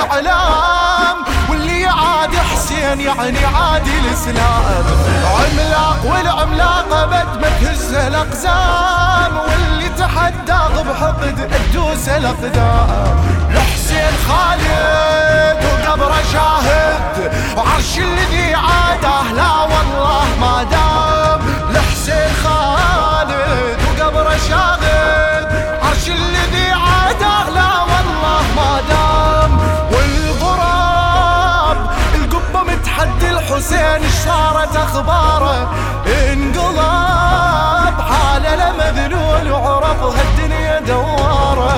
الاعلام، واللي عاد حسين يعني عاد الاسلام. عملاق والعملاقه بد ما تهز الاقزام، واللي تحداه بحقد ادوس الاقدام. لحسين خالد وقبره شاهد، وعرش الذي عاده لا والله ما دام. لحسين خالد وقبره شاهد، عرش الذي عاده لا والله ما دام. والغراب القبه متحدي الحسين، صارت اخباره انقلاب، حاله لمذلول وعرف هالدنيا دواره.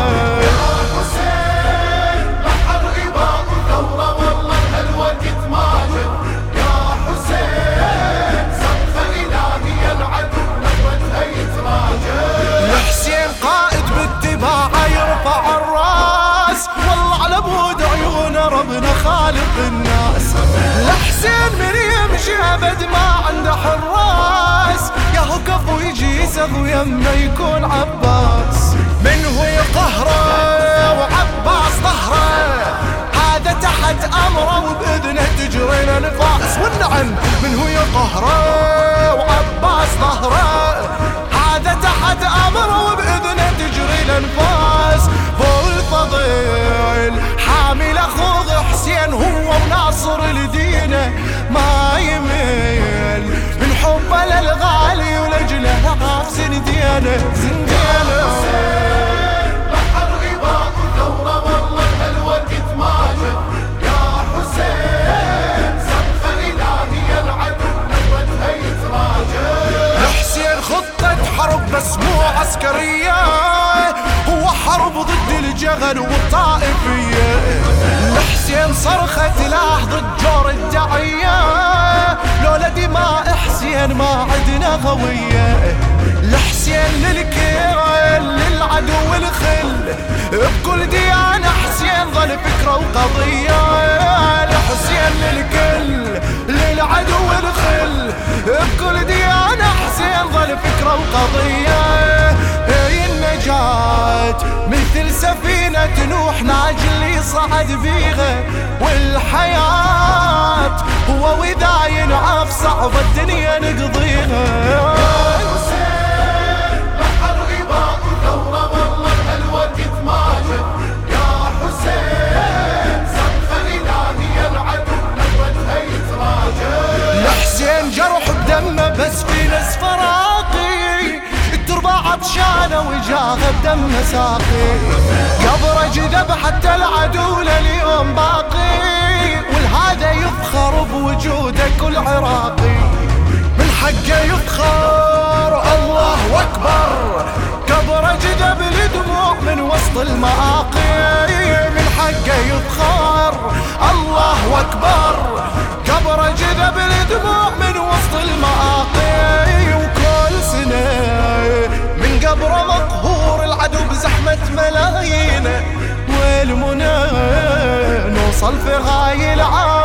ربنا خالق الناس. لحسين من يمشي ابد ما عنده حراس، يا هو كفو يجي يسغ يمه يكون عباس. من هو يقهره وعباس ظهره، هذا تحت امره وباذنه تجري الانفاس. والنعم من هو يقهره وعباس ظهره، هذا تحت امره وباذنه تجري الانفاس. فوق الفضيل حامل اخوه حسين، هو وناصر لدينه ما يميل، من حبه للغالي ولاجله غاف زنديانه زنديانه. بحر غباء وثوره والله هالوقت ماجد، يا حسين صرخه الهي العدو نبتها يتراجع. لحسين خطة حرب بس مو عسكرية، هو حرب ضد الجغل والطائفية. لحسين صرخة سلاح ضد جور الدعية، لولا دماء حسين ما عدنا هوية. لحسين للكيل للعدو الخل، بكل ديانة حسين ظل فكرة وقضية. لحسين للكل للعدو الخل، بكل ديانة حسين ظل فكرة وقضية. هي النجاة مثل سفينة نوح ناجي اللي صعد بيها، والحياة هو وإذا ينعاف صعب الدنيا نقضيها. بحر غباء وثوره والله هالوقت ماجد، يا حسين صرخه الهي العدو نبتها يتراجع. لحسين جرح بدمه بس في ناس فراقي، التربة عطشانة وجاها بدم ساقي. قبره جذب حتى العدو لليوم باقي، والهذا يفخر بوجوده كل عراقي. من حقه يفخر الله اكبر، قبره جذب الدموع من وسط المآقي. من حقه يفخر الله اكبر، قبره جذب الدموع من وسط المآقي. وكل سنة من قبره مقهور العدو بزحمة ملايين، والمنى نوصل في غاية العالم